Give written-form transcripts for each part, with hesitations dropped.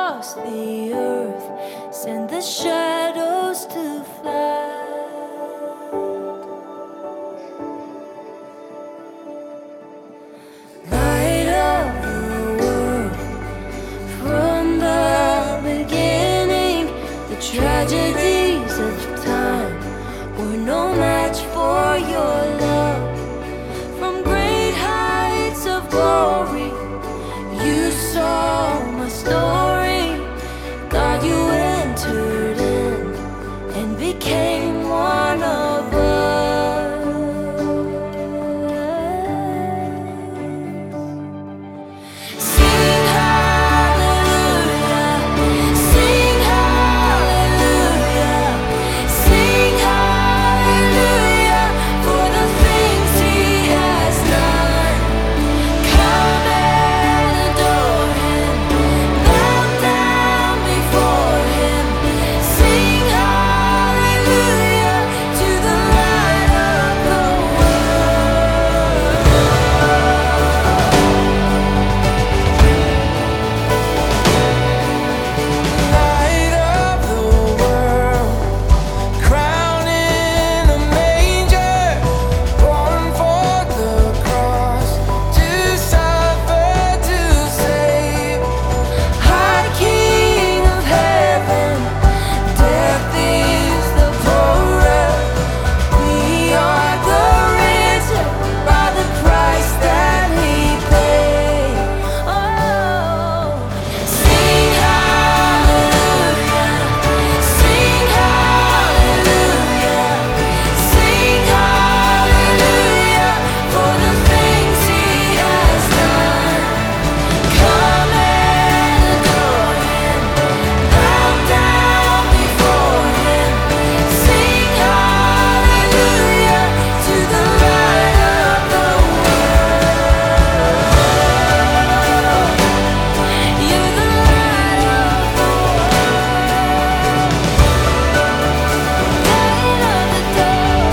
across the earth, send the shadows to fly. Light of the world, from the beginning, the tragedies of time were no match for your love. From great heights of glory, you saw my story. God, you entered in and became one of us. Sing hallelujah, sing hallelujah, sing hallelujah for the things He has done. Come and adore Him, bow down before Him. Sing hallelujah to the light of the world. Light of the world, crowned in a manger, born for the cross, to suffer, to save. High King of heaven, death is the horror. We are the risen by the price that He paid. Oh, sing hallelujah, sing hallelujah, sing hallelujah for the things He has done. Come and adore Him, bow down before Him. Sing hallelujah to the light of the world. You're the light of the world, light of the dark,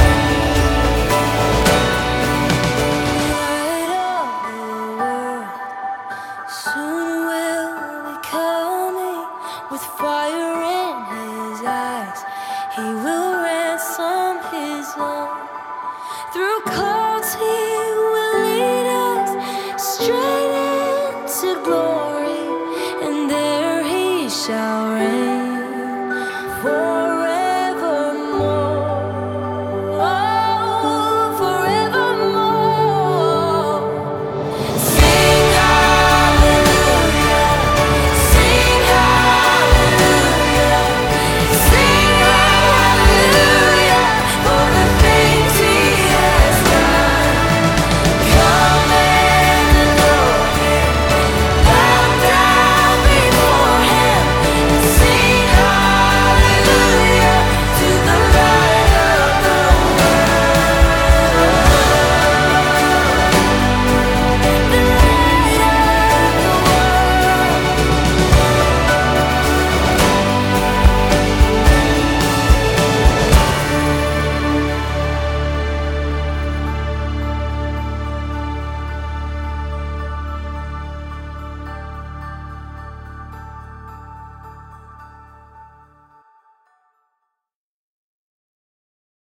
light of the world. Soon will be coming with fire in His eyes. He will ransom His own. Through clouds He will lead us straight into glory, and there He shall reign.